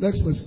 Next person.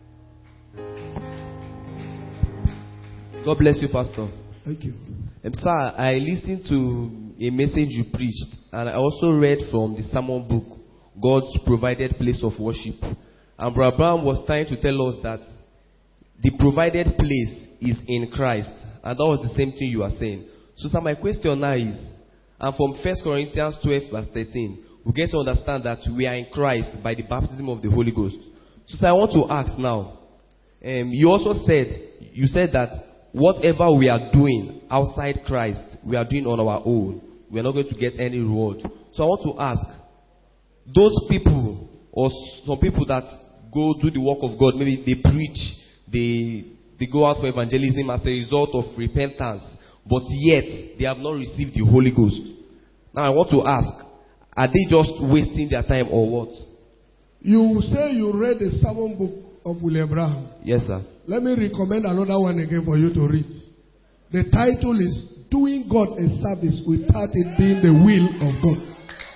God bless you, Pastor. Thank you. Sir, I listened to a message you preached, and I also read from the sermon book, God's Provided Place of Worship. And Brother Abraham was trying to tell us that the provided place is in Christ. And that was the same thing you are saying. So, sir, my question now is, and from 1 Corinthians 12 verse 13, we get to understand that we are in Christ by the baptism of the Holy Ghost. So, sir, I want to ask now, you also said that whatever we are doing outside Christ, we are doing on our own. We are not going to get any reward. So I want to ask, those people, or some people that go do the work of God, maybe they preach, they go out for evangelism as a result of repentance, but yet they have not received the Holy Ghost. Now I want to ask, are they just wasting their time or what? You say you read the sermon book of William Branham. Yes, sir. Let me recommend another one again for you to read. The title is Doing God a Service Without It Being the Will of God.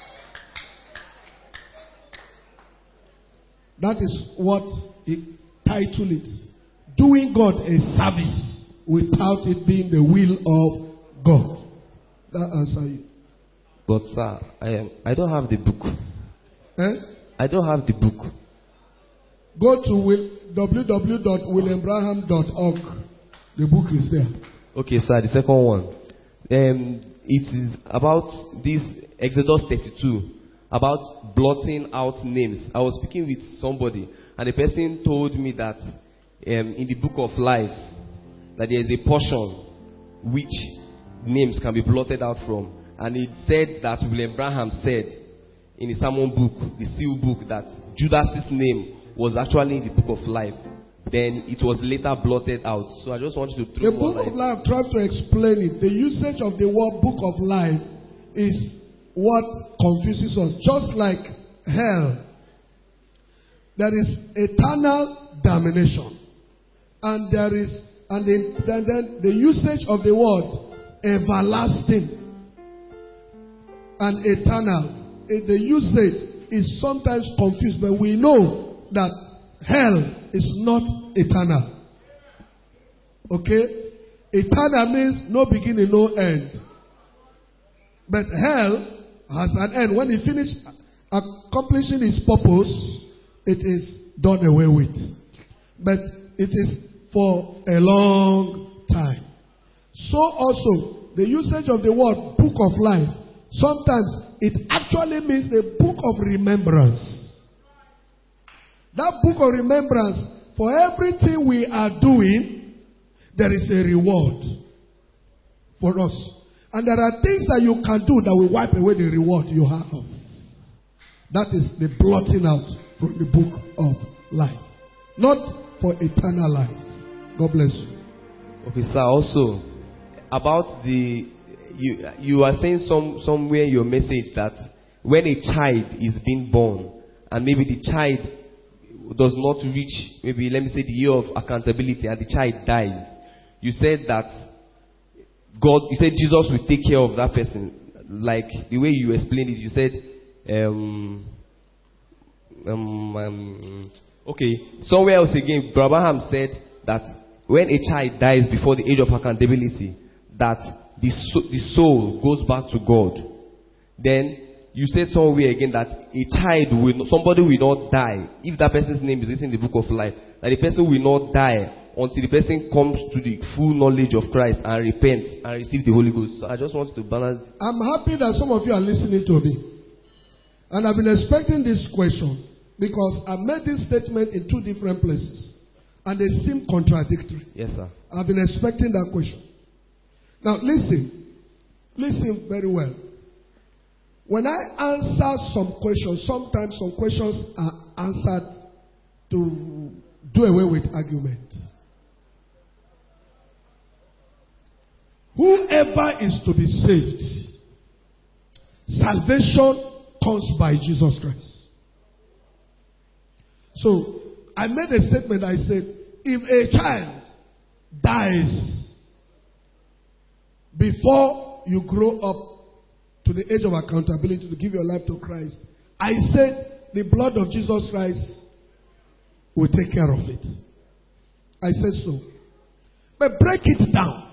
That is what the title is. Doing God a service without it being the will of God. That answer you. But sir, I don't have the book. I don't have the book. Go to www.williambraham.org. The book is there. Okay, sir. The second one. It is about this Exodus 32. About blotting out names. I was speaking with somebody, and the person told me that in the book of life, that there is a portion which names can be blotted out from. And it said that William Branham said in the sermon book, the seal book, that Judas's name was actually in the book of life. Then it was later blotted out. So I just wanted to throw the book of life, try to explain it. The usage of the word book of life is what confuses us. Just like hell, there is eternal damnation, and there is, and then the usage of the word everlasting and eternal. The usage is sometimes confused, but we know that hell is not eternal. Okay? Eternal means no beginning, no end. But hell has an end. When it finishes accomplishing its purpose, it is done away with. But it is for a long time. So also, the usage of the word book of life, sometimes it actually means the book of remembrance. That book of remembrance, for everything we are doing, there is a reward for us. And there are things that you can do that will wipe away the reward you have. That is the blotting out from the book of life. Not for eternal life. God bless you. Okay, sir. Also, about you are saying somewhere in your message that when a child is being born, and maybe the child does not reach, maybe let me say the year of accountability, and the child dies, you said that you said Jesus will take care of that person. Like the way you explained it, you said, okay, somewhere else again, Abraham said that when a child dies before the age of accountability, that the soul goes back to God. Then you said somewhere again that somebody will not die if that person's name is written in the book of life. That the person will not die until the person comes to the full knowledge of Christ and repents and receive the Holy Ghost. So I just wanted to balance. I'm happy that some of you are listening to me. And I've been expecting this question because I made this statement in 2 different places. And they seem contradictory. Yes, sir. I've been expecting that question. Now listen. Listen very well. When I answer some questions, sometimes some questions are answered to do away with argument. Whoever is to be saved, salvation comes by Jesus Christ. So, I made a statement. I said, if a child dies before you grow up to the age of accountability to give your life to Christ, I said the blood of Jesus Christ will take care of it. I said so. But break it down.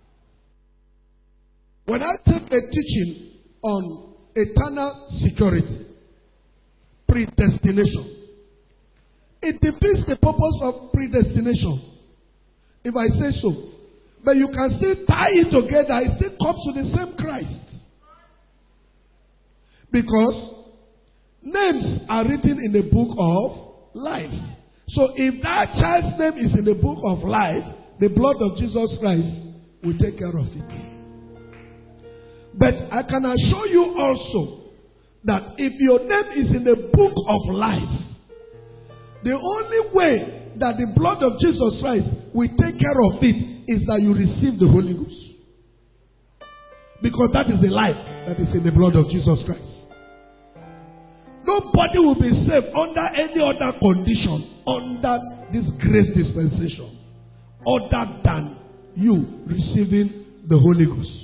When I take a teaching on eternal security, predestination, it defeats the purpose of predestination, if I say so. But you can still tie it together. It still comes to the same Christ. Because names are written in the book of life. So if that child's name is in the book of life, the blood of Jesus Christ will take care of it. But I can assure you also that if your name is in the book of life, the only way that the blood of Jesus Christ will take care of it is that you receive the Holy Ghost. Because that is the life that is in the blood of Jesus Christ. Nobody will be saved under any other condition, under this grace dispensation, other than you receiving the Holy Ghost.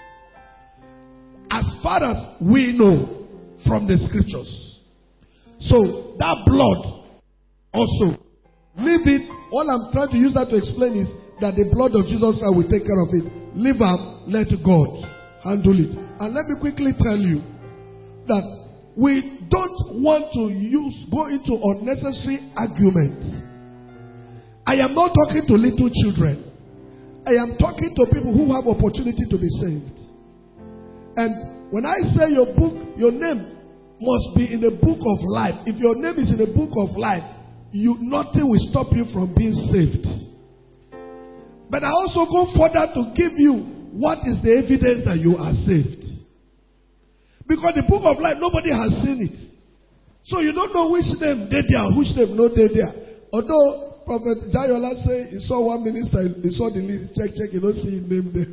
As far as we know from the scriptures. So that blood also, leave it. All I'm trying to use that to explain is that the blood of Jesus Christ will take care of it. Leave up, let God handle it. And let me quickly tell you that we don't want to go into unnecessary arguments. I am not talking to little children. I am talking to people who have opportunity to be saved. And when I say your name must be in the book of life. If your name is in the book of life, nothing will stop you from being saved. But I also go further to give you what is the evidence that you are saved. Because the book of life, nobody has seen it. So you don't know which name they there, which name no they there. Although Prophet Jayola say he saw one minister, he saw the list, check, you don't see his name there.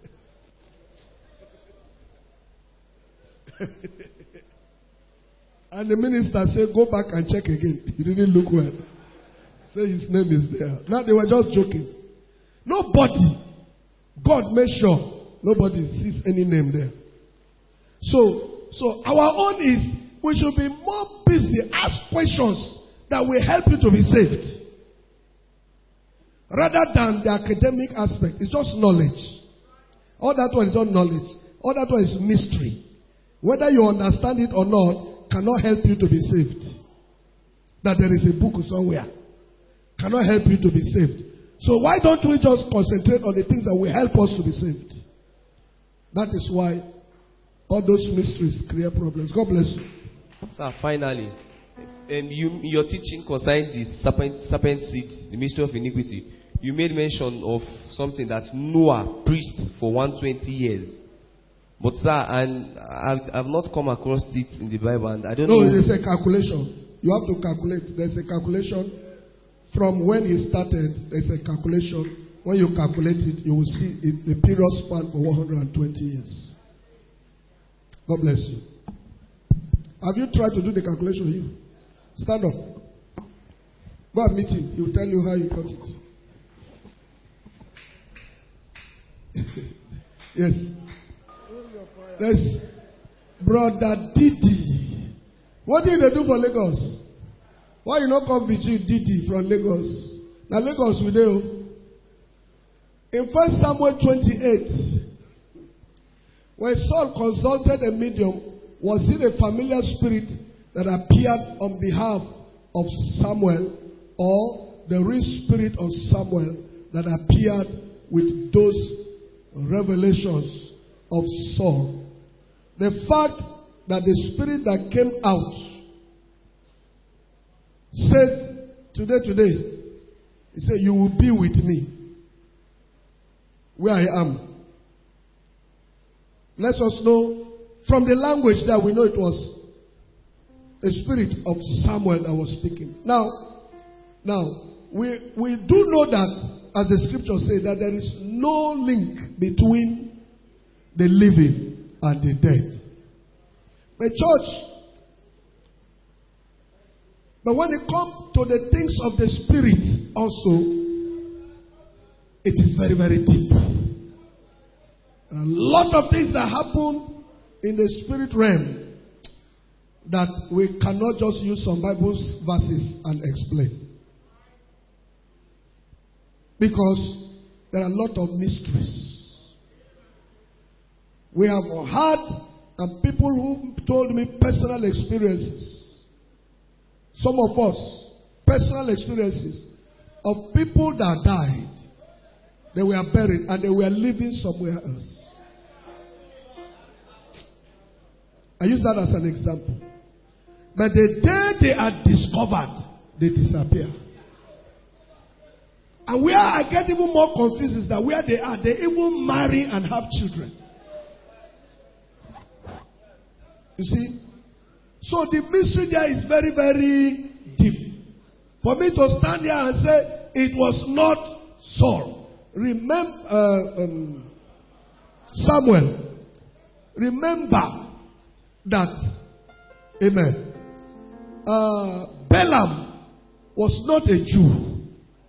And the minister said, go back and check again. He didn't look well. Say his name is there. Now they were just joking. Nobody, God made sure nobody sees any name there. So our own is, we should be more busy, ask questions that will help you to be saved. Rather than the academic aspect. It's just knowledge. All that one is not knowledge. All that one is mystery. Whether you understand it or not, cannot help you to be saved. That there is a book somewhere cannot help you to be saved. So why don't we just concentrate on the things that will help us to be saved? That is why all those mysteries create problems. God bless you. Sir, finally, your teaching concerning the serpent seed, the mystery of iniquity, you made mention of something that Noah preached for 120 years. But sir, and I've not come across it in the Bible, and I don't know. No, it's a calculation. You have to calculate. There's a calculation from when he started. There's a calculation. When you calculate it, you will see the period span for 120 years. God bless you. Have you tried to do the calculation here? Stand up. Go and meet him. He will tell you how he got it. Yes. Yes. Brother Didi. What did they do for Lagos? Why you not come between Didi from Lagos? Now Lagos we do. In 1 Samuel 28, when Saul consulted a medium, was it a familiar spirit that appeared on behalf of Samuel, or the real spirit of Samuel that appeared with those revelations of Saul? The fact that the spirit that came out said, today, he said, you will be with me where I am. Let us know from the language that we know it was a spirit of Samuel that was speaking. Now, we do know that, as the scriptures say, that there is no link between the living and the dead. The church, but when it comes to the things of the spirit also, it is very, very deep. And a lot of things that happen in the spirit realm that we cannot just use some Bible verses and explain. Because there are a lot of mysteries. We have had and people who told me personal experiences. Some of us, personal experiences of people that died. They were buried and they were living somewhere else. I use that as an example. But the day they are discovered, they disappear. And where I get even more confused is that where they are, they even marry and have children. You see? So the mystery there is very, very deep. For me to stand here and say, it was not Saul. Remember, Samuel. Remember that, amen, Balaam was not a Jew.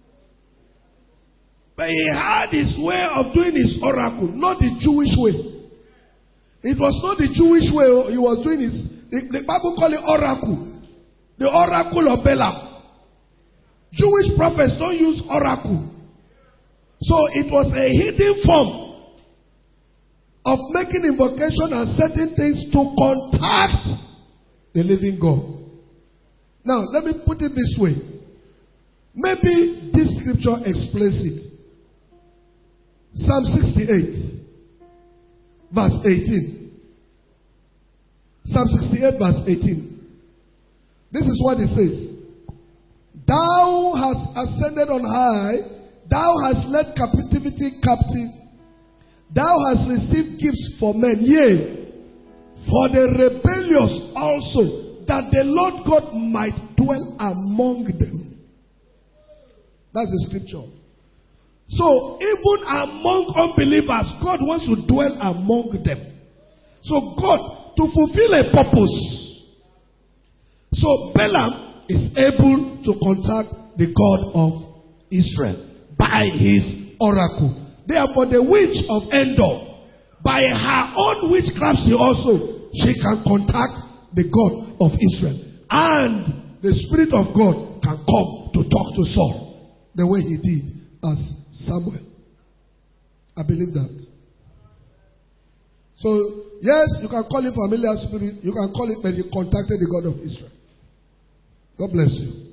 But he had his way of doing his oracle, not the Jewish way. It was not the Jewish way he was doing his. The Bible calls it oracle. The oracle of Balaam. Jewish prophets don't use oracle. So it was a hidden form of making invocation and certain things to contact the living God. Now, let me put it this way. Maybe this scripture explains it. Psalm 68, verse 18. Psalm 68, verse 18. This is what it says. Thou hast ascended on high. Thou hast led captivity captive. Thou hast received gifts for men. Yea, for the rebellious also, that the Lord God might dwell among them. That's the scripture. So, even among unbelievers, God wants to dwell among them. So, God, to fulfill a purpose. So, Balaam is able to contact the God of Israel by his oracle. Therefore, the witch of Endor, by her own witchcraft, she can contact the God of Israel. And the Spirit of God can come to talk to Saul the way he did as Samuel. I believe that. So, yes, you can call it familiar spirit. You can call it, but he contacted the God of Israel. God bless you.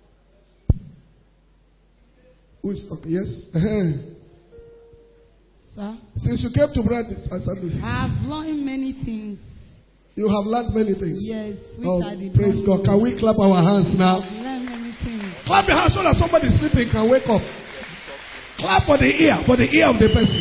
Who is okay? Yes? Sir? Since you came to Brad, I have learned many things. You have learned many things. Yes, which I did praise not God. know. Can we clap our hands now? I've learned many things. Clap your hands so that somebody sleeping can wake up. Clap for the ear of the person.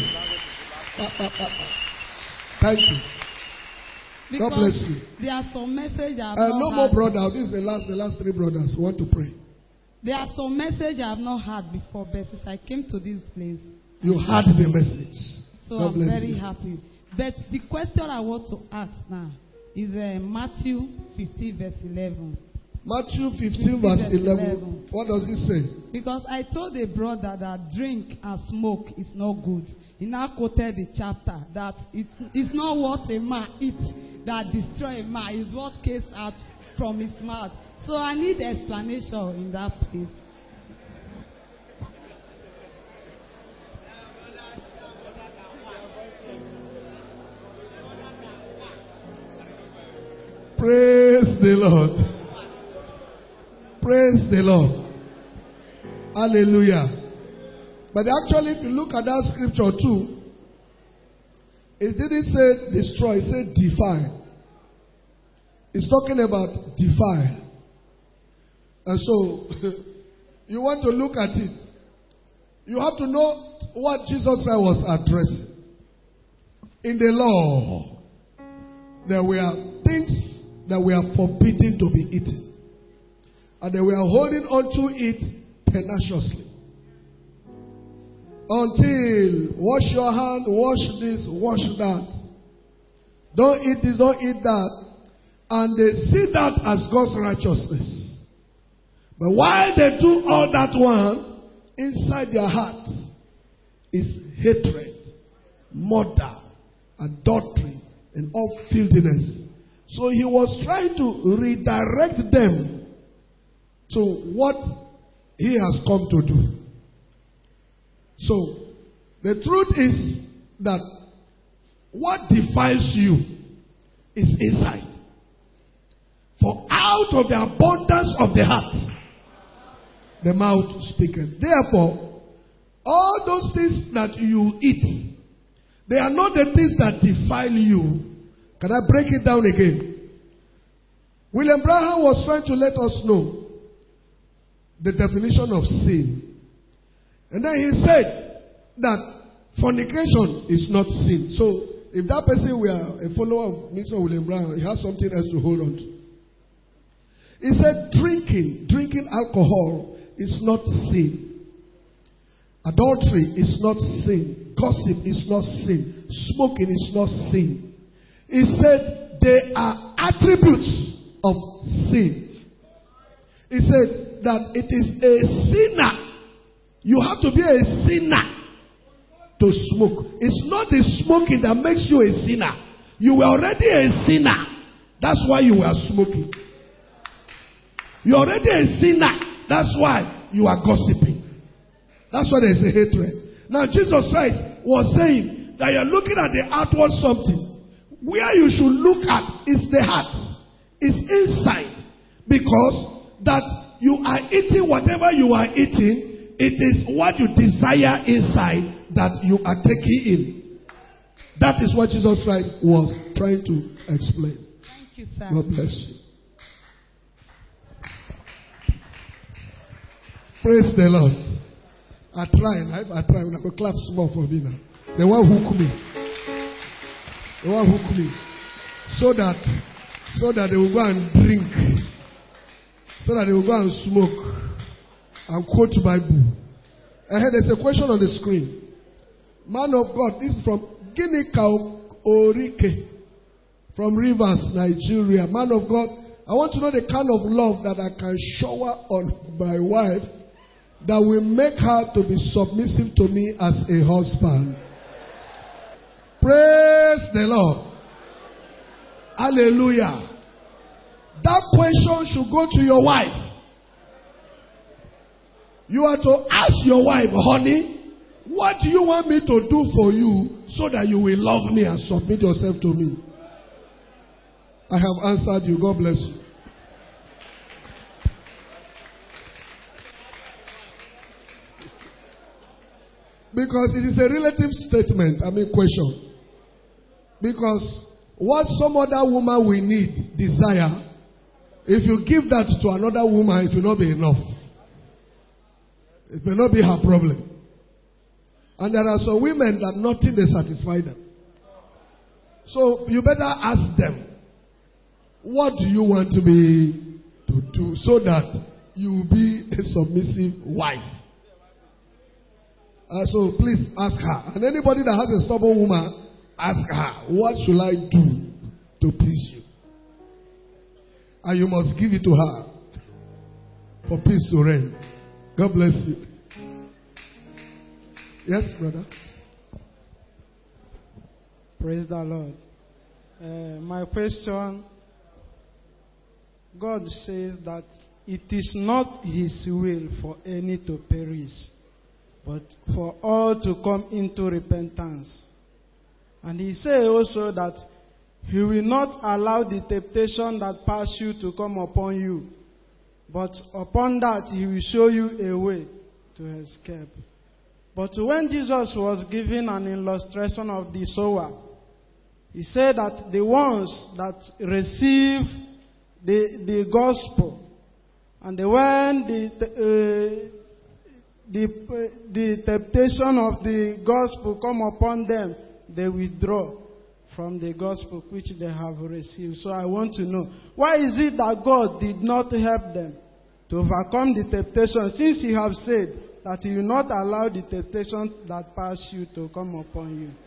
Thank you. Because God bless you. There are some messages I have No not more heard. brother. This is the last three brothers who want to pray. There are some messages I have not heard before, but since I came to this place, You heard the message. so God I'm bless very you. happy. But the question I want to ask now is Matthew 15, verse 11. Matthew 15, verse 11. What does it say? Because I told a brother that drink and smoke is not good. He now quoted the chapter that it's not what a man eats that destroys a man. It's what comes out from his mouth. So I need explanation in that place. Praise the Lord. Praise the Lord. Hallelujah. But actually, if you look at that scripture too, it didn't say destroy, it said defile. It's talking about defile. And so, you want to look at it. You have to know what Jesus Christ was addressing. In the law, there were things that were forbidden to be eaten. And they were holding on to it tenaciously. Until wash your hand, wash this, wash that. Don't eat this, don't eat that. And they see that as God's righteousness. But while they do all that one, inside their hearts is hatred, murder, adultery, and all filthiness. So he was trying to redirect them to what he has come to do. So, the truth is that what defiles you is inside. For out of the abundance of the heart, the mouth speaketh. Therefore, all those things that you eat, they are not the things that defile you. Can I break it down again? William Branham was trying to let us know the definition of sin. And then he said that fornication is not sin. So, if that person were a follower of Mr. William Branham, he has something else to hold on to. He said drinking alcohol is not sin. Adultery is not sin. Gossip is not sin. Smoking is not sin. He said they are attributes of sin. He said that it is a sinner. You have to be a sinner to smoke. It's not the smoking that makes you a sinner. You were already a sinner. That's why you were smoking. You're already a sinner. That's why you are gossiping. That's why there's a hatred. Now Jesus Christ was saying that you're looking at the outward something. Where you should look at is the heart. It's inside. Because that you are eating whatever you are eating, it is what you desire inside that you are taking in. That is what Jesus Christ was trying to explain. Thank you, sir. God bless you. Praise the Lord. I try. When I go clap small for me now. The one who hook me. The one who hook me. So that they will go and drink. So that they will go and smoke. And quote Bible. Ahead, there's a question on the screen. Man of God, this is from Ginika Orike. From Rivers, Nigeria. Man of God, I want to know the kind of love that I can shower on my wife that will make her to be submissive to me as a husband. Praise the Lord. Hallelujah. That question should go to your wife. You are to ask your wife, honey, what do you want me to do for you so that you will love me and submit yourself to me? I have answered you. God bless you. Because it is a relative statement, question. Because what some other woman will need, desire, if you give that to another woman, it will not be enough. It may not be her problem. And there are some women that nothing they satisfy them. So you better ask them, what do you want to do so that you will be a submissive wife? So please ask her. And anybody that has a stubborn woman, ask her, what should I do to please you? And you must give it to her for peace to reign. God bless you. Yes, brother. Praise the Lord. My question, God says that it is not His will for any to perish, but for all to come into repentance. And He says also that He will not allow the temptation that pass you to come upon you, but upon that He will show you a way to escape. But when Jesus was giving an illustration of the sower, He said that the ones that receive the gospel, and when the temptation of the gospel come upon them, they withdraw from the gospel which they have received. So I want to know, why is it that God did not help them to overcome the temptation, since He have said that He will not allow the temptation that pass you to come upon you?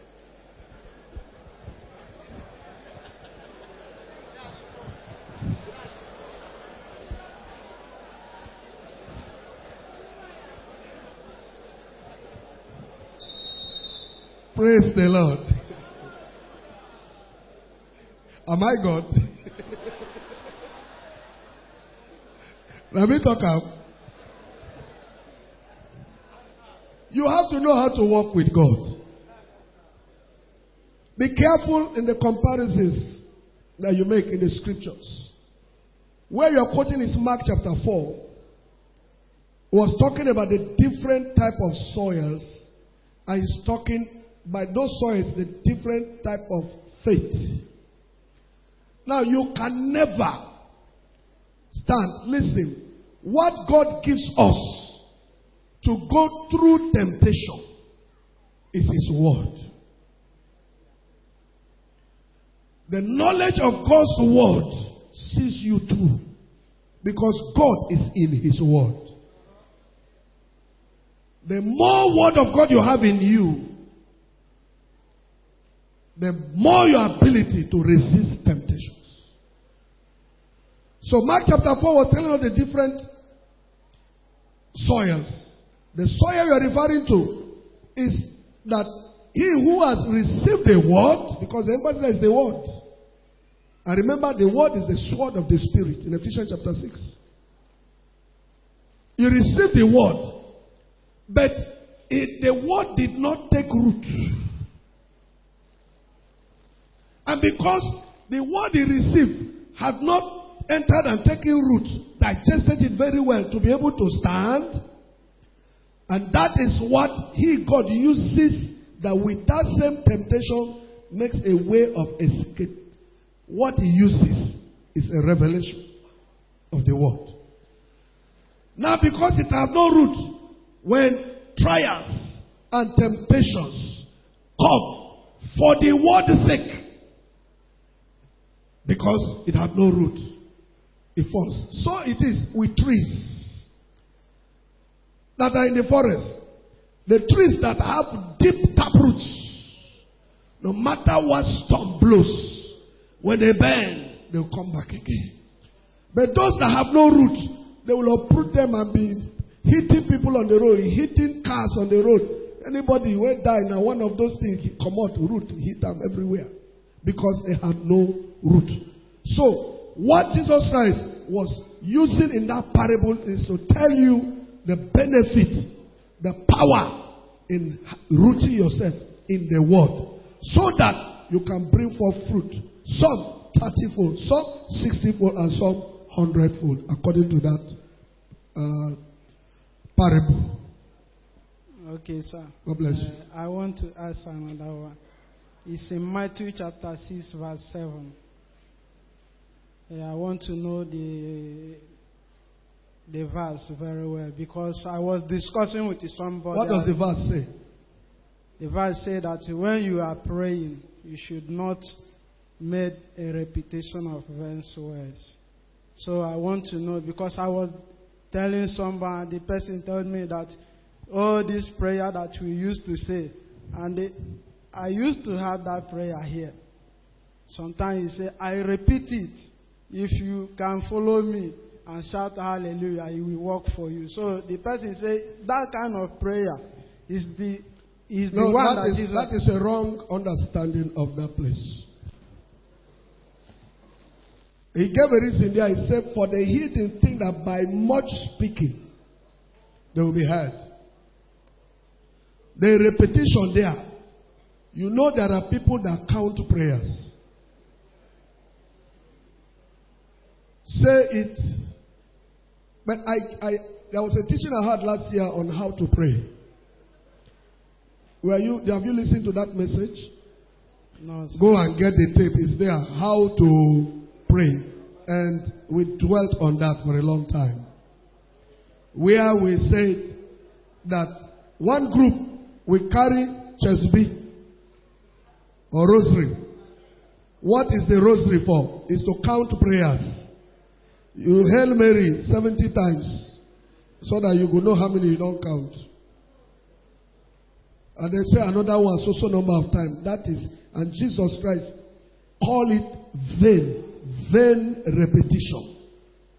Praise the Lord. Am I God? Let me talk up. You have to know how to walk with God. Be careful in the comparisons that you make in the scriptures. Where you're quoting is Mark chapter 4. He was talking about the different type of soils. And he's talking by those soils, the different type of faith. Now you can never stand. Listen, what God gives us to go through temptation is His word. The knowledge of God's word sees you through, because God is in His word. The more word of God you have in you, the more your ability to resist temptations. So Mark chapter 4 was telling us the different soils. The soil you are referring to is that he who has received the word, because the emphasis is the word. And remember, the word is the sword of the Spirit in Ephesians chapter 6. You received the word, but the word did not take root. And because the word he received had not entered and taken root, digested it very well to be able to stand. And that is what God uses, that with that same temptation makes a way of escape. What he uses is a revelation of the word. Now because it has no root, when trials and temptations come for the word's sake, because it had no root, it falls. So it is with trees that are in the forest. The trees that have deep tap roots, no matter what storm blows, when they bend, they'll come back again. But those that have no root, they will uproot them and be hitting people on the road, hitting cars on the road. Anybody who die now, one of those things, come out root, hit them everywhere, because they had no root. So, what Jesus Christ was using in that parable is to tell you the benefit, the power in rooting yourself in the word, so that you can bring forth fruit. Some 30-fold, some 60-fold, and some 100-fold, according to that parable. Okay, sir. God bless you. I want to ask another one. It's in Matthew chapter 6, verse 7. I want to know the verse very well, because I was discussing with somebody. What does the verse say? The verse says that when you are praying, you should not make a repetition of vain words. So I want to know, because I was telling somebody, the person told me that, oh, this prayer that we used to say, and I used to have that prayer here. Sometimes you say, I repeat it. If you can follow me and shout hallelujah, it will work for you. So the person say that kind of prayer is the one that is a wrong understanding of that place. He gave a reason there. He said, for the hidden thing that by much speaking they will be heard. The repetition there. You know there are people that count prayers. Say it. But there was a teaching I had last year on how to pray. Have you listened to that message? No, sir. Go and get the tape. It's there. How to pray. And we dwelt on that for a long time. Where we said that one group will carry chesby or rosary. What is the rosary for? It's to count prayers. You Hail Mary 70 times so that you will know how many you don't count. And they say another one, so number of times. That is, and Jesus Christ call it vain repetition.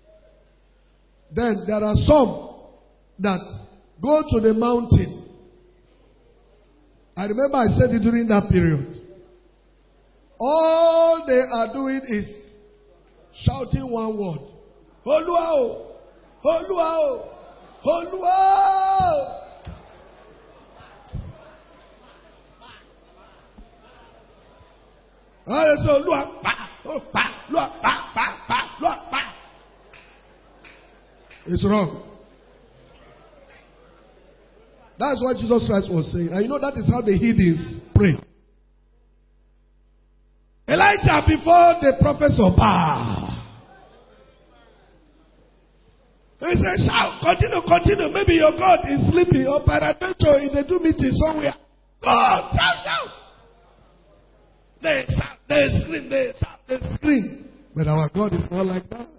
Then there are some that go to the mountain. I remember I said it during that period. All they are doing is shouting one word. Oluwa, Oluwa, Oluwa. It's wrong. That's what Jesus Christ was saying. And you know that is how the heathens pray. Elijah before the prophets of Baal. He said, shout, continue. Maybe your God is sleeping or peradventure in the do meeting somewhere. God, shout. They shout, they scream, they shout, they scream. But our God is not like that.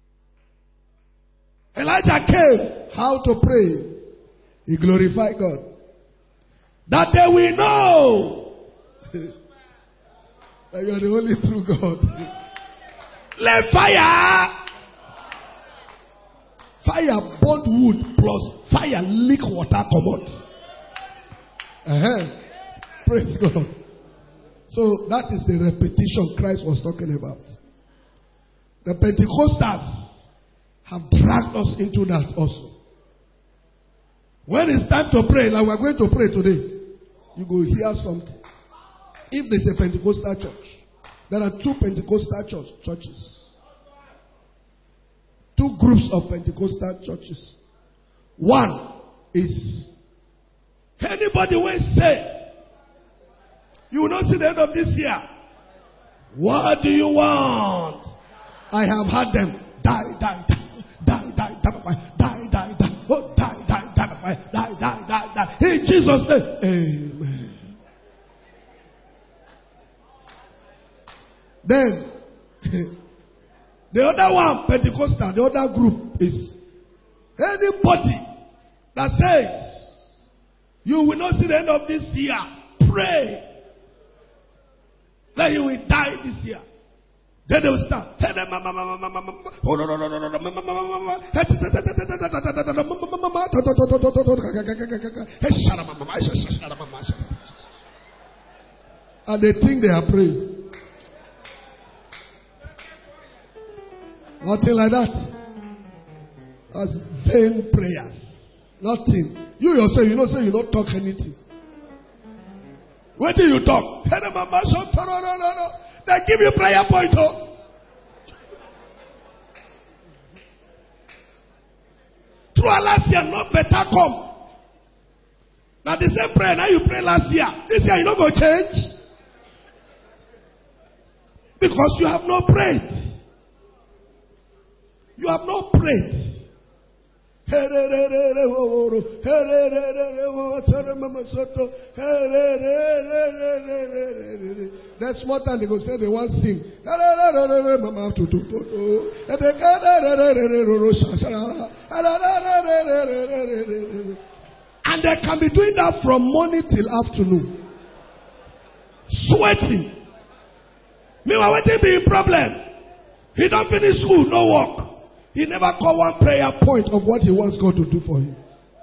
Elijah came, how to pray. He glorified God. That they will know that you are the only true God. Let fire burn wood plus fire leak water come out. Praise God. So that is the repetition Christ was talking about. The Pentecostals have dragged us into that also. When it's time to pray, like we're going to pray today, you go hear something. If there's a Pentecostal church, there are two Pentecostal churches. Two groups of Pentecostal churches. One is anybody will say, you will not see the end of this year. What do you want? I have had them. Die. Oh, die. In Jesus' name. Amen. Then, the other one, Pentecostal, the other group is anybody that says, you will not see the end of this year. Pray that you will die this year. Then they will start. And they think they are praying. Nothing like that. That's vain prayers. Nothing. You yourself, you say you don't talk anything. When do you talk? They give you prayer point. Through last year, not better come. Now the same prayer now you pray last year. This year you not going to change. Because you have not prayed. You have not prayed. That's more time they go say they want to sing. And they can be doing that from morning till afternoon. Sweating. Meanwhile, what will be a problem? He don't finish school, no work. He never call one prayer point of what he wants God to do for him.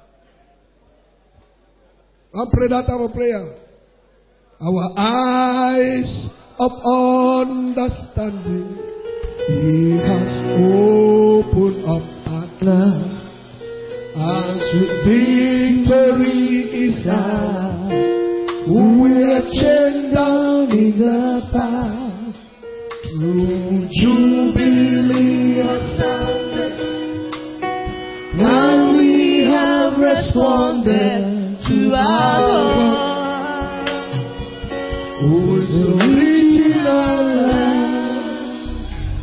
I pray that type of prayer. Our eyes of understanding He has opened up at last. As victory is ours, we are chained down in the past. Through jubilee of sounded, now we have responded to our God, who is reaching our land.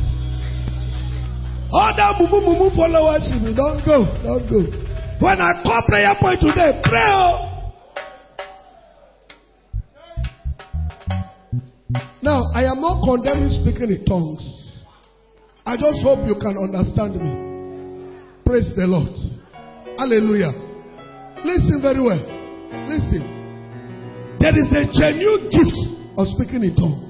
Other mumu followers, don't go. When I call prayer point today, pray. Now, I am not condemning speaking in tongues. I just hope you can understand me. Praise the Lord. Hallelujah. Listen very well. Listen. There is a genuine gift of speaking in tongues.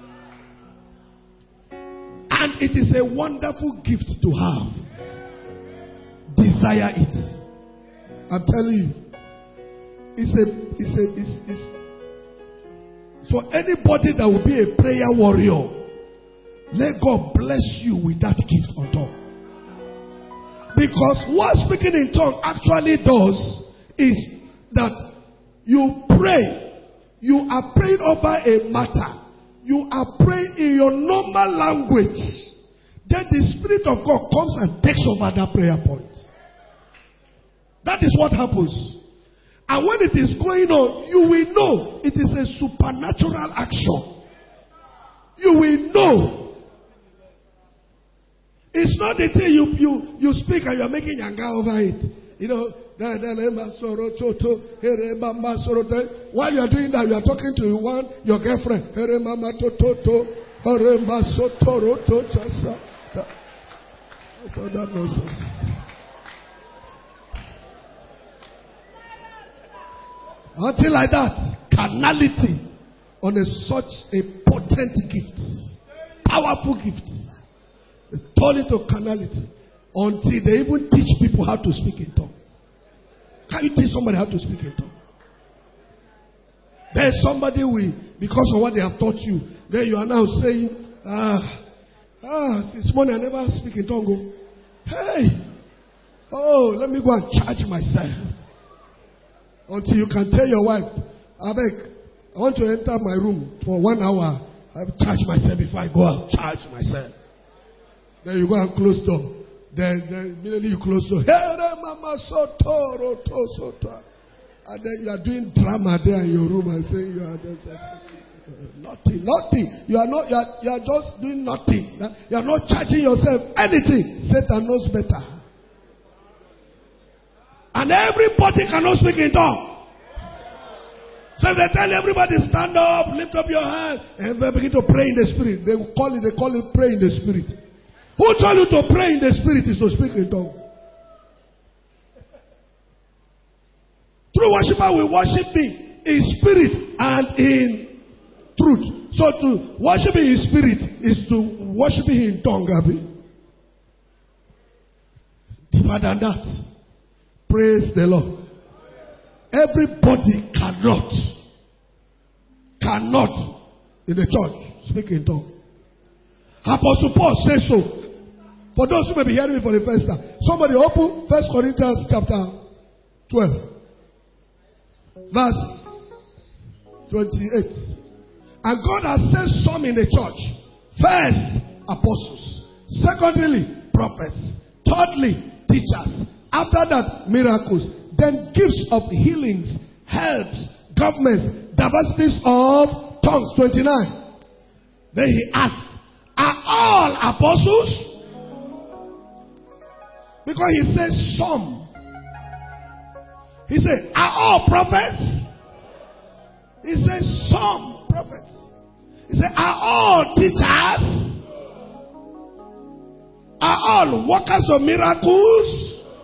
And it is a wonderful gift to have. Desire it. I'm telling you. It's for anybody that will be a prayer warrior, let God bless you with that gift on top. Because what speaking in tongues actually does is that you pray. You are praying over a matter. you are praying in your normal language, then the Spirit of God comes and takes over that prayer point. That is what happens. And when it is going on, you will know it is a supernatural action. You will know. It's not the thing you speak and you are making yanga over it. You know, while you are doing that, you are talking to your girlfriend. That's all that nonsense. Until like that, carnality on such a potent gift, powerful gift, they turn it to carnality until they even teach people how to speak in tongues. Can you teach somebody how to speak in tongues? Then somebody will, because of what they have taught you, then you are now saying, this morning I never speak in tongues. Hey, let me go and charge myself. Until you can tell your wife, I want to enter my room for 1 hour. I charge myself before I go out. Charge myself. Then you go and close door. Then immediately you close door. And then you are doing drama there in your room and saying you are just nothing. You are just doing nothing. You are not charging yourself anything. Satan knows better. And everybody cannot speak in tongues. So if they tell everybody stand up, lift up your hand, and begin to pray in the spirit, they call it pray in the spirit. Who told you to pray in the spirit is to speak in tongues? True worshiper will worship me in spirit and in truth. So to worship in spirit is to worship in tongue, Abby. Deeper than that. Praise the Lord. Everybody cannot in the church speak in tongue. Apostle Paul says so. For those who may be hearing me for the first time, somebody open 1 Corinthians chapter 12, verse 28. And God has sent some in the church. First, apostles. Secondly, prophets. Thirdly, teachers. After that, miracles. Then gifts of healings, helps, governments, diversities of tongues. 29. Then he asked, are all apostles? Because he says some. He said, are all prophets? He says some prophets. He said, are all teachers? Are all workers of miracles?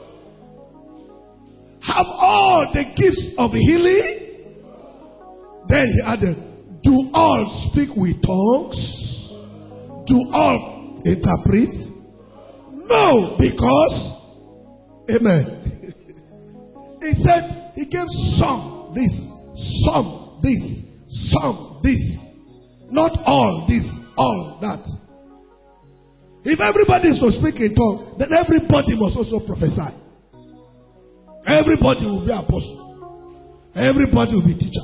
Have all the gifts of healing? Then he added, do all speak with tongues? Do all interpret? No, because, amen. He said, he gave some this, some this, some this. Not all this, all that. If everybody is to speak in tongues, then everybody must also prophesy. Everybody will be apostle. Everybody will be teacher.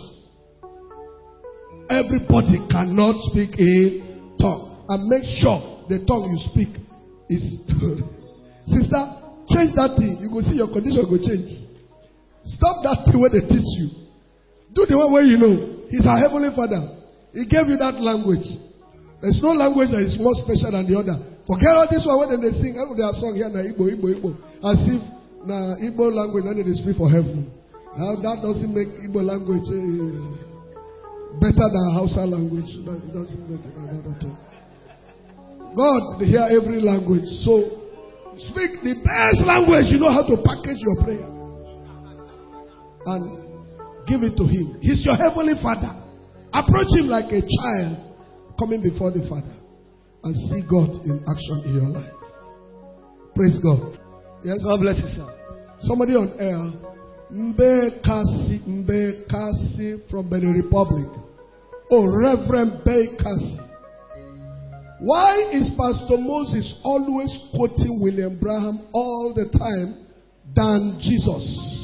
Everybody cannot speak in tongue. And make sure the tongue you speak is sister, change that thing. You go see your condition will change. Stop that thing where they teach you. Do the one where you know. He's our heavenly Father. He gave you that language. There's no language that is more special than the other. Forget all this one when they sing. I know their song here na Igbo. As if na Igbo language and they speak for heaven. Now that doesn't make Igbo language better than Hausa language. That doesn't make it at all. God hear every language. So speak the best language. You know how to package your prayer and give it to Him. He's your heavenly Father. Approach Him like a child coming before the Father and see God in action in your life. Praise God. Yes. God bless you, sir. Somebody on air. Mbe Kasi from Benin Republic. Oh, Reverend Mbe Kasi. Why is Pastor Moses always quoting William Branham all the time than Jesus?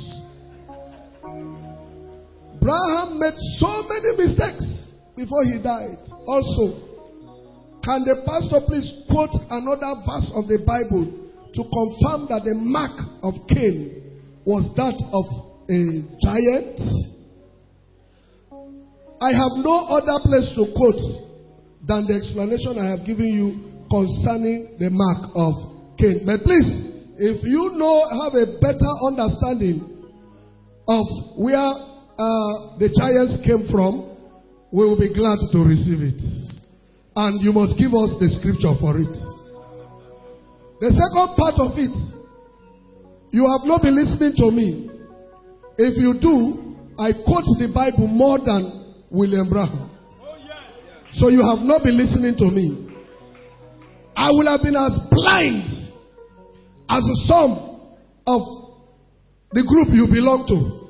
Branham made so many mistakes before he died. also, can the pastor please quote another verse of the Bible to confirm that the mark of Cain was that of a giant? I have no other place to quote than the explanation I have given you concerning the mark of Cain. But please, if you have a better understanding of where the giants came from, we will be glad to receive it. And you must give us the scripture for it. The second part of it, you have not been listening to me. If you do, I quote the Bible more than William Branham. So you have not been listening to me. I will have been as blind as some of the group you belong to.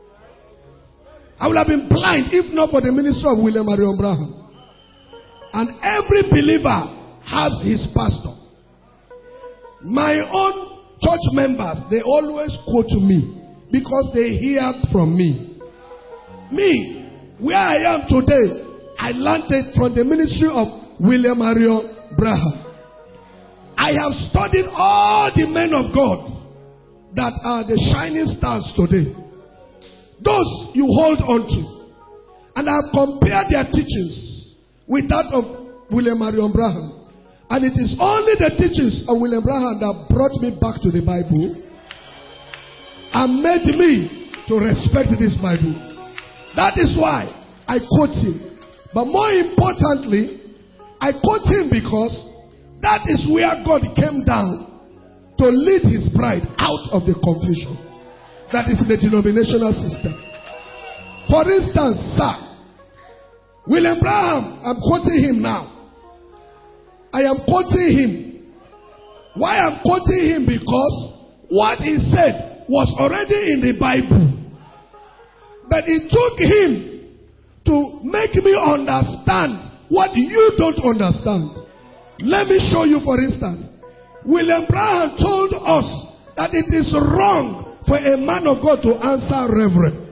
I would have been blind if not for the ministry of William Marion Branham. And every believer has his pastor. My own church members, they always quote me because they hear from me. Me, where I am today, I learned it from the ministry of William Marion Branham. I have studied all the men of God that are the shining stars today. Those you hold on to. And I have compared their teachings with that of William Marion Branham. And it is only the teachings of William Branham that brought me back to the Bible and made me to respect this Bible. That is why I quote him. But more importantly, I quote him because that is where God came down to lead his bride out of the confusion that is in the denominational system. For instance, sir, William Branham, I'm quoting him now. I am quoting him. Why I'm quoting him? Because what he said was already in the Bible. But it took him to make me understand what you don't understand. Let me show you, for instance. William Branham told us that it is wrong for a man of God to answer reverend.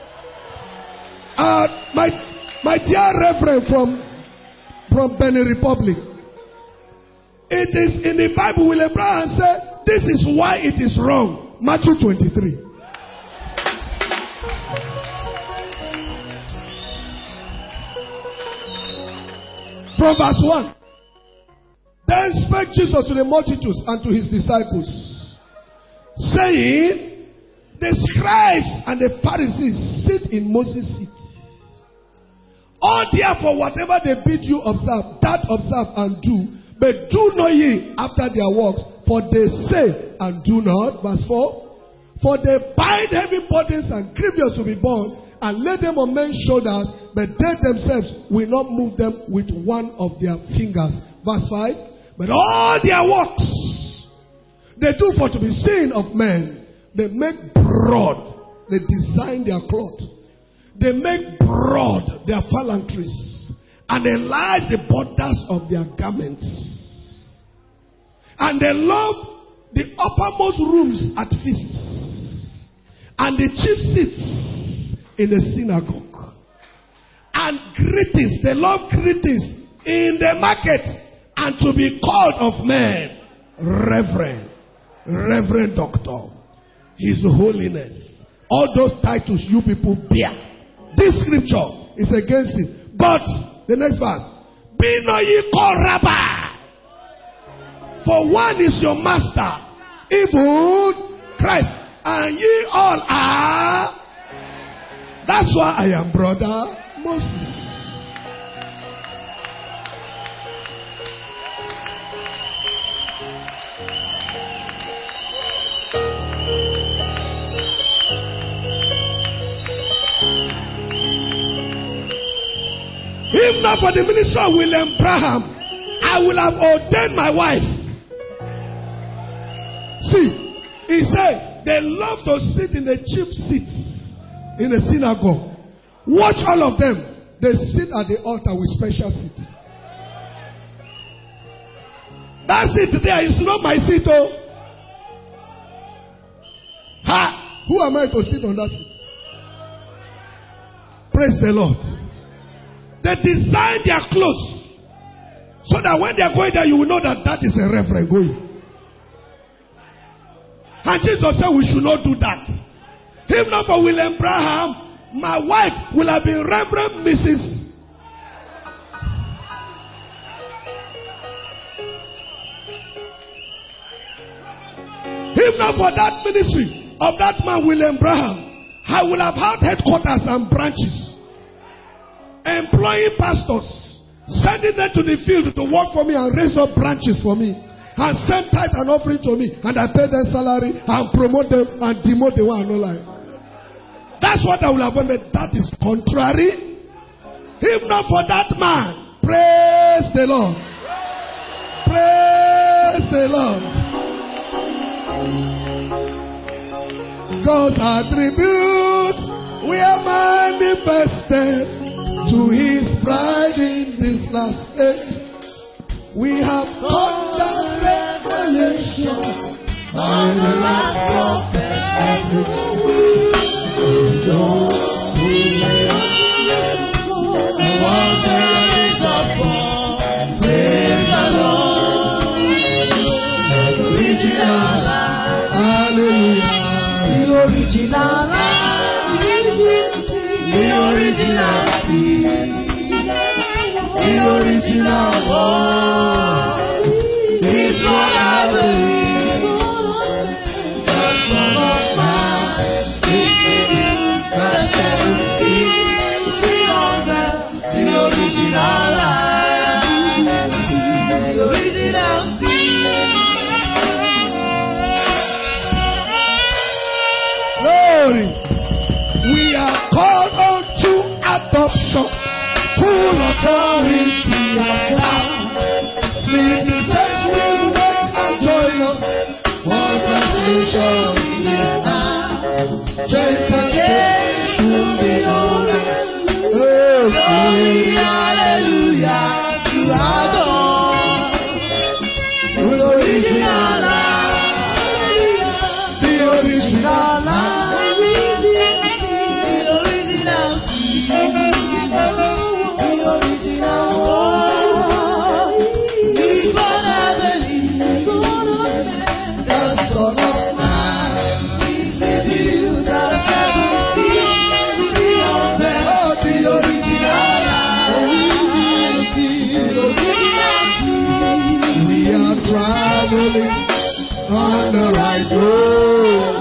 My dear reverend from Benin Republic, it is in the Bible. William Branham said, this is why it is wrong. Matthew 23. From verse 1. Then spake Jesus to the multitudes and to his disciples, saying, the scribes and the Pharisees sit in Moses' seat. All therefore, whatever they bid you observe, that observe and do. But do not ye after their works, for they say and do not. Verse 4. For they bind heavy burdens and grievous to be borne, and lay them on men's shoulders, but they themselves will not move them with one of their fingers. Verse 5. But all their works they do for to be seen of men. They make broad. They design their cloth. They make broad their phalanxes, and enlarge the borders of their garments. And they love the uppermost rooms at feasts, and the chief seats in the synagogue. And greetings, they love greetings in the market, and to be called of men, Reverend Doctor, His Holiness. All those titles you people bear. This scripture is against it. But, the next verse. Be not ye called Rabbi. For one is your master, even Christ. And ye all are. That's why I am brother Moses. If not for the ministry of William Branham, I will have ordained my wife. See, he said they love to sit in the cheap seats in the synagogue. Watch all of them. They sit at the altar with special seats. That seat there is not my seat, oh. Ha! Who am I to sit on that seat? Praise the Lord. They design their clothes so that when they are going there, you will know that that is a reverend going. And Jesus said we should not do that. If not for William Branham, my wife will have been Reverend Mrs. If not for that ministry of that man William Branham, I will have had headquarters and branches, employing pastors, sending them to the field to work for me and raise up branches for me, and send tithe and offering to me, and I pay them salary and promote them and demote the one I don't like. That's what I will have wanted. That is contrary. If not for that man, praise the Lord. Praise the Lord. God's attributes we are manifested to His bride in this last age. We have got the revelation by the last prophet. Praise the Lord. Original. Hallelujah. The original, the original one is what I believe. The Son of Man is living, the 70, the original life, the original glory. We are called unto adoption, full authority and power. Speak the church will wake and join us. One translation is now. Gentiles to the honor. Oh, glory, hallelujah, to adore. The original life, the original life. On the right road,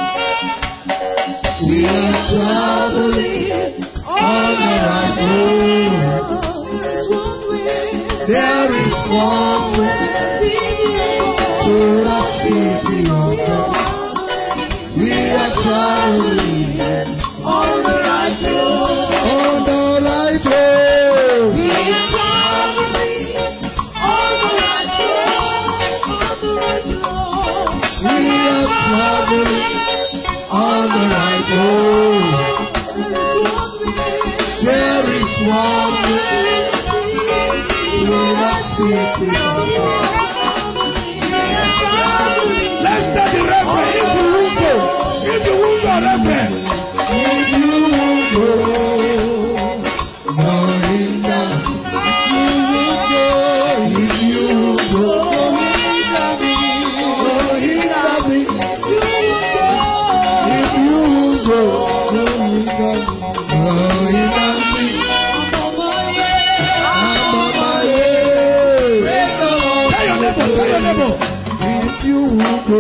we are traveling on the right road. There is one way to the city of God. We are traveling on the right road. On the right road. We are traveling on the right road. We are traveling on the right road. There is one way to the city of God. Let's take the reference. If you will go, reference. If you will go, no hindrance. If you will go, if you will go,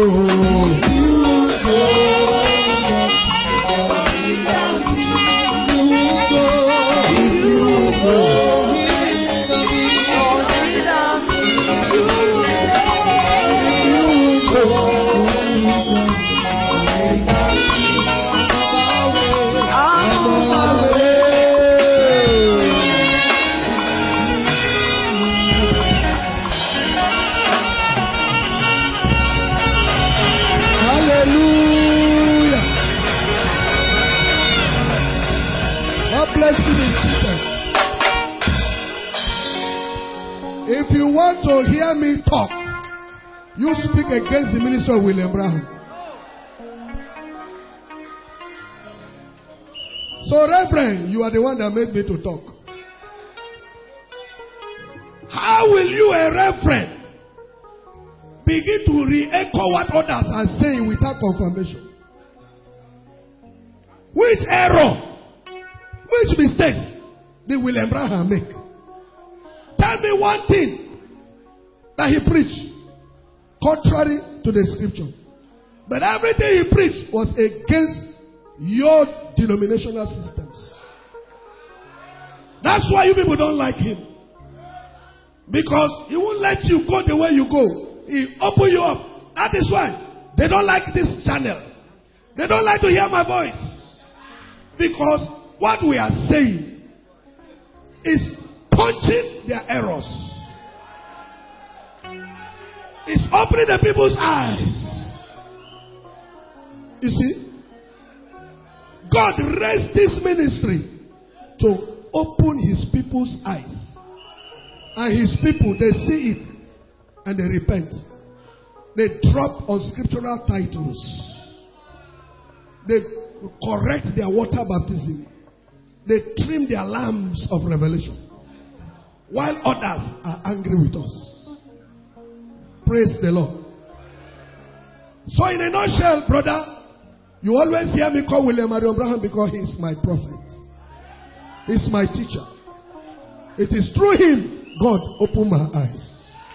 if you want to hear me talk, you speak against the ministry of William Branham. So, Reverend, you are the one that made me to talk. How will you, a reverend, begin to re-echo what others are saying without confirmation? Which error, which mistakes did William Branham make? Tell me one thing that he preached contrary to the scripture. But everything he preached was against your denominational systems. That's why you people don't like him. Because he won't let you go the way you go. He open you up. That is why they don't like this channel. They don't like to hear my voice. Because what we are saying is punching their errors. It's opening the people's eyes. You see? God raised this ministry to open his people's eyes. And his people, they see it and they repent. They drop unscriptural titles. They correct their water baptism. They trim their lamps of revelation. While others are angry with us. Praise the Lord. So in a nutshell, brother, you always hear me call William Marion Branham because he is my prophet. He is my teacher. It is through him God opened my eyes.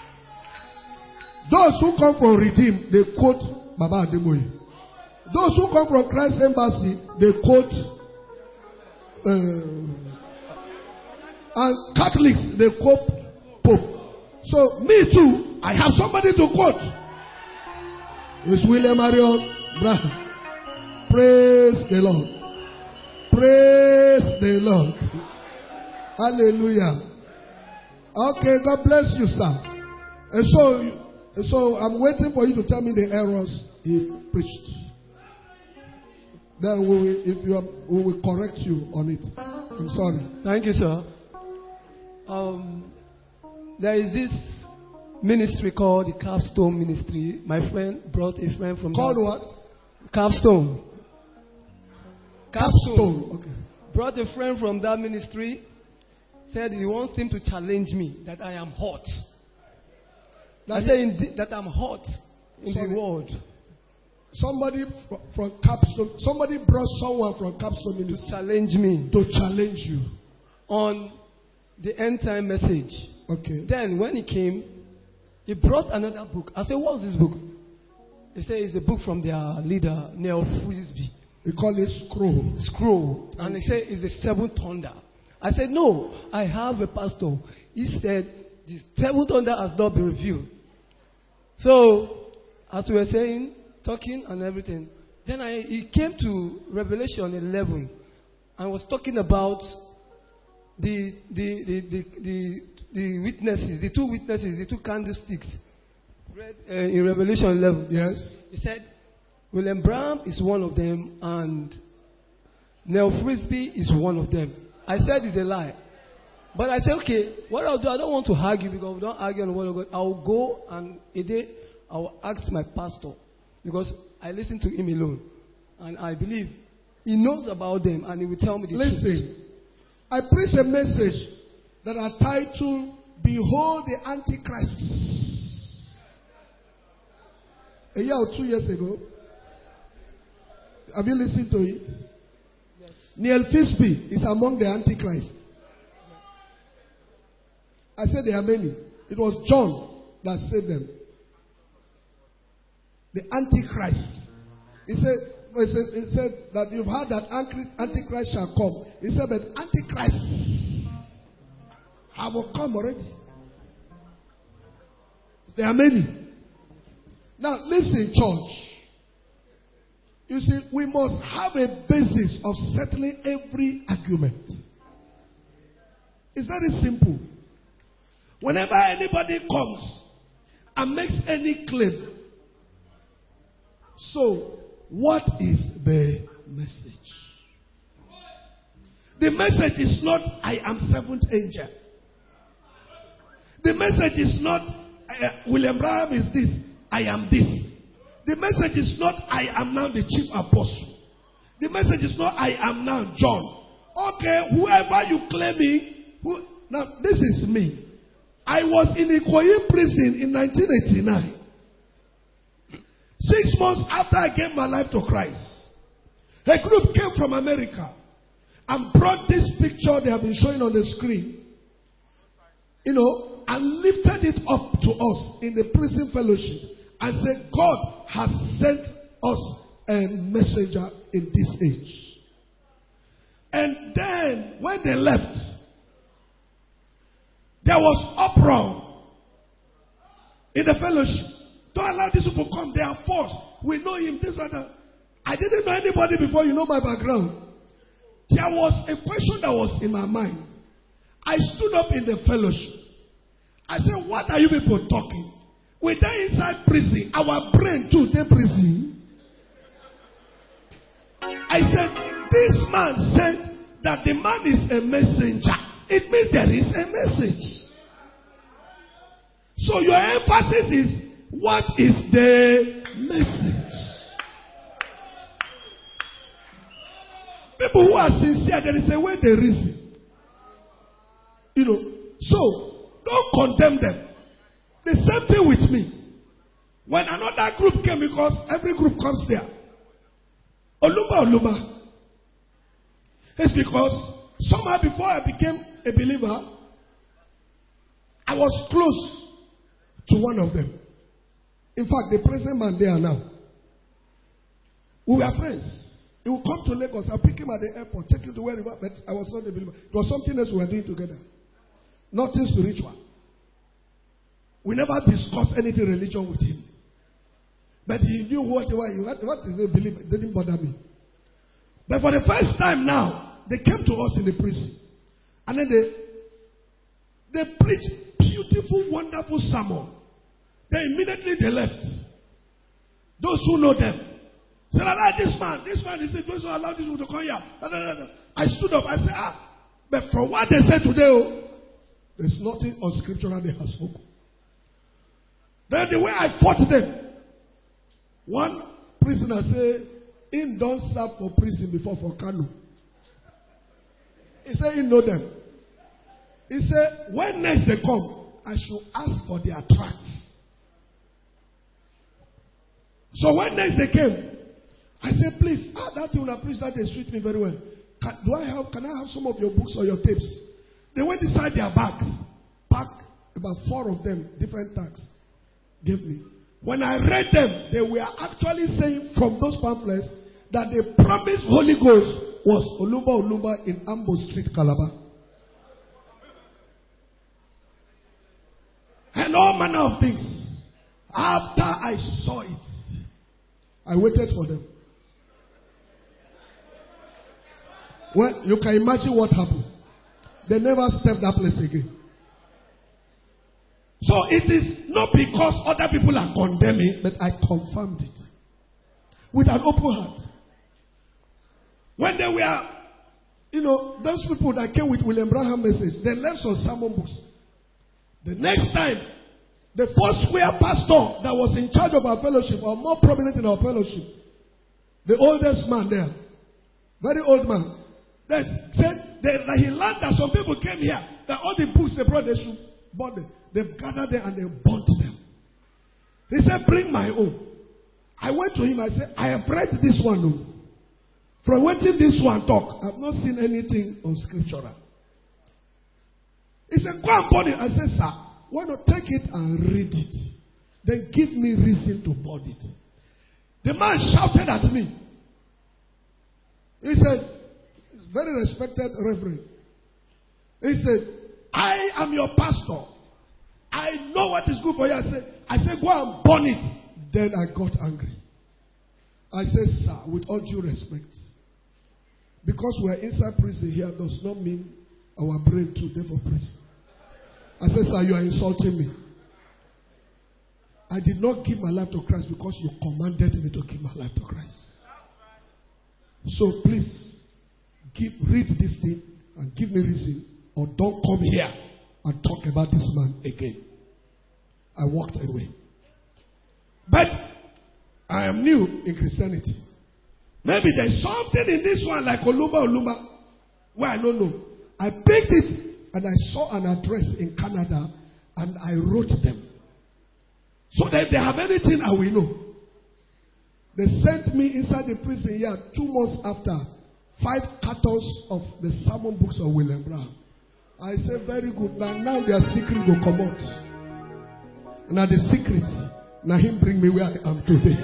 Those who come from Redeem, they quote Baba Ademoye. Those who come from Christ Embassy, they quote and Catholics, they quote Pope. So me too, I have somebody to quote. It's William Marion Branham. Praise the Lord. Praise the Lord. Hallelujah. Okay, God bless you, sir. And so I'm waiting for you to tell me the errors he preached. Then we will correct you on it. I'm sorry. Thank you, sir. There is this ministry called the Capstone Ministry. My friend brought a friend from called what? Capstone. Capstone. Okay. Brought a friend from that ministry. Said he wants him to challenge me that I am hot. I said that I'm hot in the world. Somebody from Capstone. Somebody brought someone from Capstone Ministry to challenge me. To challenge you on the end time message. Okay. Then when he came, he brought another book. I said, "What's this book?" He said, "It's a book from their leader, Neil Frisbee." He called it Scroll. Scroll. And he said, "It's the seventh thunder." I said, "No, I have a pastor." He said, "The seventh thunder has not been revealed." So, as we were saying, talking and everything, then he came to Revelation 11 and was talking about the witnesses, the two witnesses, the two candlesticks, read in Revelation 11. Yes. He said, William Branham is one of them and Neil Frisbee is one of them. I said it's a lie. But I said, okay, what I'll do, I don't want to argue because we don't argue on the word of God. I'll go and a day I will ask my pastor because I listen to him alone. And I believe he knows about them and he will tell me the truth. Listen, I preach a message that are titled, Behold the Antichrist. A year or 2 years ago. Have you listened to it? Yes. Neil Frisbee is among the Antichrist. I said there are many. It was John that said them. The Antichrist. He said that you've heard that Antichrist shall come. He said, but Antichrist have come already. There are many. Now listen, church. You see, we must have a basis of settling every argument. It's very simple. Whenever anybody comes and makes any claim, so what is the message? The message is not, I am seventh angel. The message is not, William Branham is this, I am this. The message is not, I am now the chief apostle. The message is not, I am now John. Okay, whoever you claiming, now this is me. I was in Ikoyi prison in 1989. 6 months after I gave my life to Christ, a group came from America and brought this picture they have been showing on the screen, and lifted it up to us in the prison fellowship and said, God has sent us a messenger in this age. And then when they left, there was uproar in the fellowship. Don't allow these people to come. They are forced. We know him, this and that. I didn't know anybody before. You know my background. There was a question that was in my mind. I stood up in the fellowship. I said, what are you people talking? We're there inside prison. Our brain too, they prison. I said, this man said that the man is a messenger. It means there is a message. So your emphasis is, what is the message? People who are sincere, there is a way they reason. So don't condemn them. The same thing with me. When another group came, because every group comes there. Olumba. It's because somehow before I became a believer, I was close to one of them. In fact, the present man there now. We were friends. He would come to Lagos. I'll pick him at the airport, take him to wherever, but I was not a believer. It was something else we were doing together. Nothing spiritual. We never discussed anything religion with him. But he knew what is the belief. It didn't bother me. But for the first time now, they came to us in the prison. And then they preached beautiful, wonderful sermon. Then immediately they left. Those who know them said, I like this man. This man, he said, don't allow this people to come here. I stood up. I said, but from what they said today, there's nothing unscriptural they have spoken. Then the way I fought them, one prisoner said, he don't serve for prison before for Kano. He said he know them. He said, when next they come, I should ask for their tracts. So when next they came, I said, please, that thing I preached that they suit me very well. Can I have some of your books or your tapes? They went inside their bags, packed about 4 of them, different tags, gave me. When I read them, they were actually saying from those pamphlets that the promised Holy Ghost was Olumba in Ambo Street, Calabar. And all manner of things. After I saw it, I waited for them. Well, you can imagine what happened. They never stepped that place again. So it is not because other people are condemning, but I confirmed it with an open heart. When they were, those people that came with William Branham message, they left some sermon books. The next time, the first square pastor that was in charge of our fellowship, or more prominent in our fellowship, the oldest man there, very old man, they said that he learned that some people came here, that all the books they brought, they should burn them. They've gathered them and they burnt them. He said, bring my own. I went to him, I said, I have read this one. No. From waiting this one talk, I've not seen anything unscriptural. He said, go and burn it. I said, sir, why not take it and read it? Then give me reason to burn it. The man shouted at me. He said, he's very respected reverend. He said, I am your pastor. I know what is good for you. I said, go and burn it. Then I got angry. I said, sir, with all due respect, because we are inside prison here does not mean our brain too, therefore prison. I said, sir, you are insulting me. I did not give my life to Christ because you commanded me to give my life to Christ. So please, read this thing and give me reason, or don't come here and talk about this man again. I walked away. But I am new in Christianity. Maybe there's something in this one like Olumba, where I don't know. I picked it and I saw an address in Canada and I wrote them. So that if they have anything, I will know. They sent me inside the prison here 2 months after 5 cartons of the sermon books of William Branham. I said, very good. Now their secret will come out. Now the secret, now him bring me where I am today.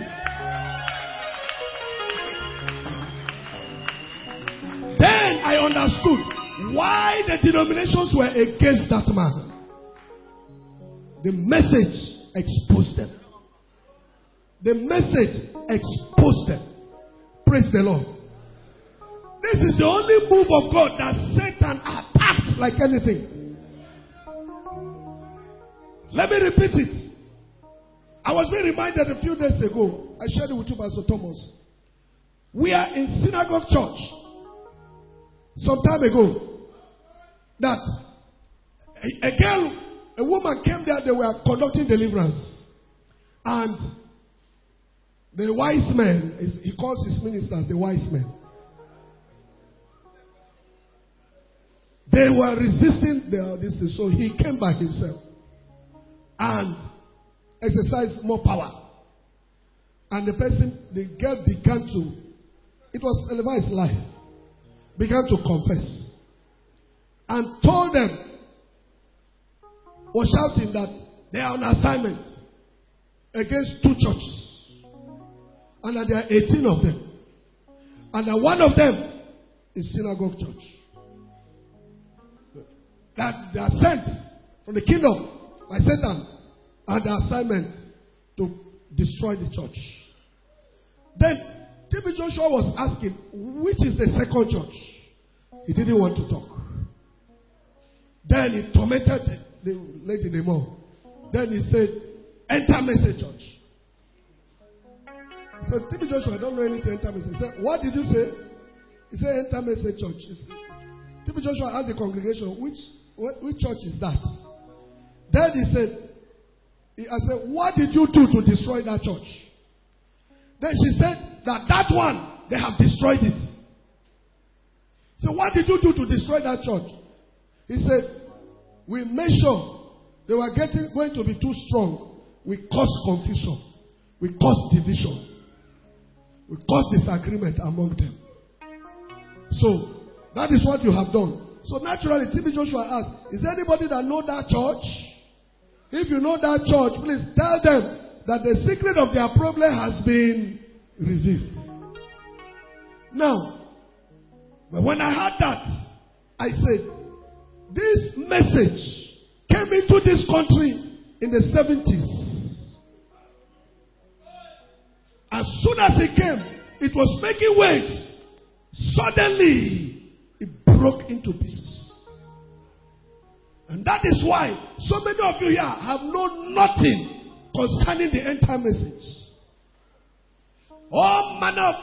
Then I understood why the denominations were against that man. The message exposed them. The message exposed them. Praise the Lord. This is the only move of God that Satan attacked like anything. Let me repeat it. I was being reminded a few days ago. I shared it with you, Pastor Thomas. We are in Synagogue Church some time ago. That a woman came there, they were conducting deliverance. And the wise men, he calls his ministers the wise men. They were resisting this, so he came by himself and exercised more power. And the girl began to, it was Levi's life, began to confess and told them, was shouting that they are on assignment against 2 churches and that there are 18 of them and that one of them is Synagogue Church. That they are sent from the kingdom by Satan and the assignment to destroy the church. Then TB Joshua was asking, which is the second church? He didn't want to talk. Then he tormented the lady the more. Then he said, enter Message Church. So TB Joshua, I don't know anything enter Message. He said, what did you say? He said, enter Message Church. TB Joshua asked the congregation, which church is that? Then he said, I said, what did you do to destroy that church? Then she said that one, they have destroyed it. So what did you do to destroy that church? He said, we made sure they were going to be too strong. We caused confusion. We caused division. We caused disagreement among them. So that is what you have done. So naturally, TB Joshua asked, is there anybody that know that church? If you know that church, please tell them that the secret of their problem has been revealed. Now, but when I heard that, I said, this message came into this country in the 70s. As soon as it came, it was making waves. Suddenly, it broke into pieces. And that is why so many of you here have known nothing concerning the end time message. All manner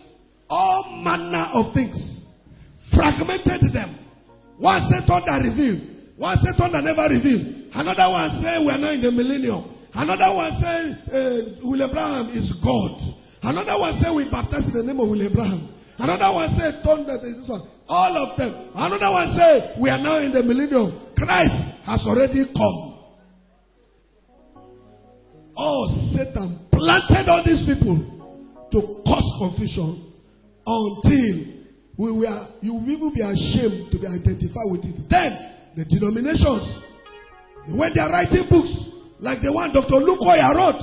of things, fragmented them. One said thunder revealed, one said thunder never revealed. Another one said we are now in the millennium. Another one said William Branham is God. Another one said we baptize in the name of William Branham. Another one said thunder is this one. All of them. Another one said we are now in the millennium. Christ has already come. Oh, Satan planted all these people to cause confusion until you will be ashamed to be identified with it. Then the denominations, when they are writing books like the one Dr. Lukoya wrote,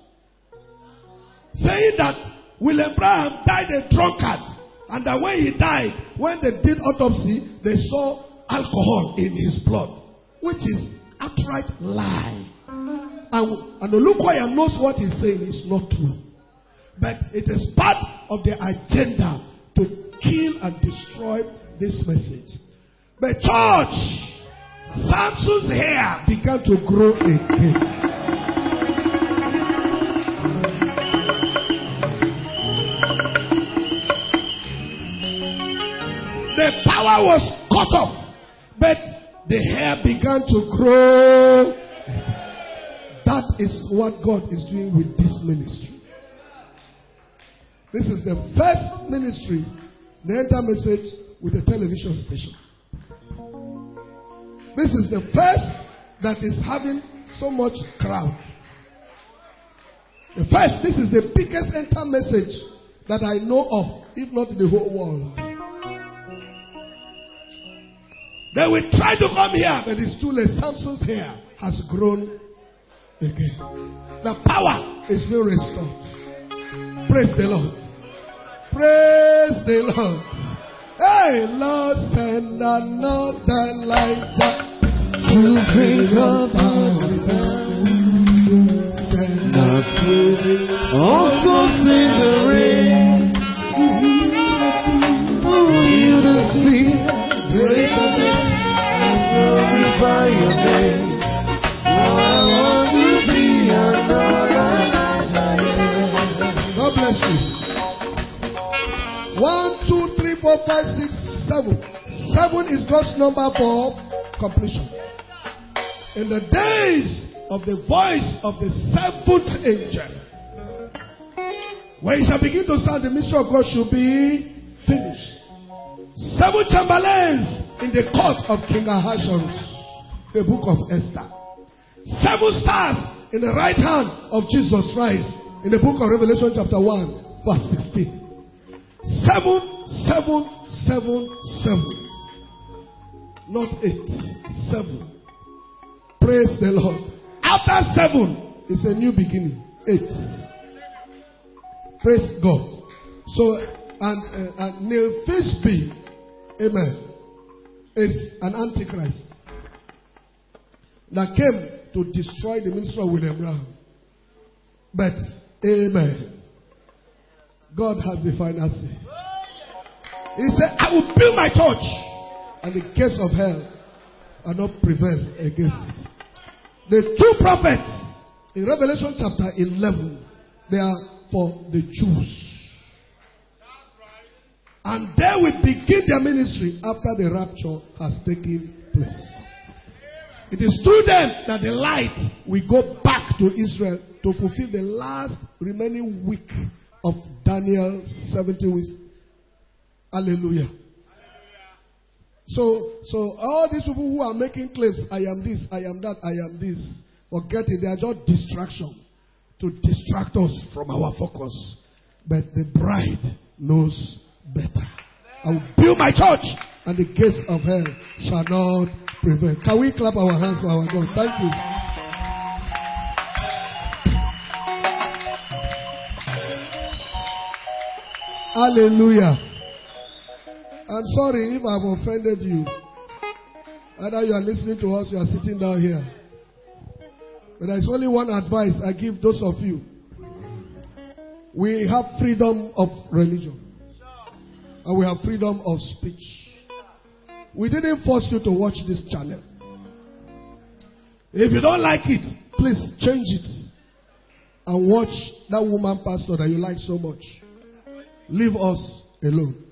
saying that William Branham died a drunkard, and that when he died, when they did autopsy, they saw alcohol in his blood, which is outright lie. And Lukoya knows what he's saying is not true. But it is part of their agenda to kill and destroy this message. But church, Samson's hair began to grow again. The power was cut off, but the hair began to grow. That is what God is doing with this ministry. This is the first ministry, the Enter Message with a television station. This is the first that is having so much crowd. The first, this is the biggest enter message that I know of, if not in the whole world. They will try to come here, but it's too late. Samson's hair has grown again. The power is being restored. Praise the Lord. Praise the Lord. Hey, Lord, send another Elijah to bring about. Also sing the rain. Heal the sea. Break the day. Glorify your name. Now I want to be another. God bless you. 1, 2, 3, 4, 5, 6, 7. 7 is God's number for completion. In the days of the voice of the seventh angel, when he shall begin to sound, the mystery of God should be finished. 7 chamberlains in the court of King Ahasuerus, the book of Esther. 7 stars in the right hand of Jesus Christ, in the book of Revelation chapter 1 verse 16. 7, 7, 7, 7. Not 8, 7. Praise the Lord. After 7 is a new beginning. 8. Praise God. So, and Neil Fishby, amen, is an antichrist that came to destroy the ministry of William Brown. But, amen, God has the final say. He said, I will build my church, and the gates of hell will not prevail against it. The 2 prophets in Revelation chapter 11, they are for the Jews. And they will begin their ministry after the rapture has taken place. It is through them that the light will go back to Israel to fulfill the last remaining week of Daniel's 70 weeks. Hallelujah. So all these people who are making claims, I am this, I am that, I am this, forget it. They are just distraction to distract us from our focus. But the bride knows better. I will build my church, and the gates of hell shall not prevail. Can we clap our hands for our God? Thank you. Hallelujah. I'm sorry if I've offended you. Either you are listening to us, you are sitting down here. But there's only one advice I give those of you. We have freedom of religion. And we have freedom of speech. We didn't force you to watch this channel. If you don't like it, please change it. And watch that woman pastor that you like so much. Leave us alone.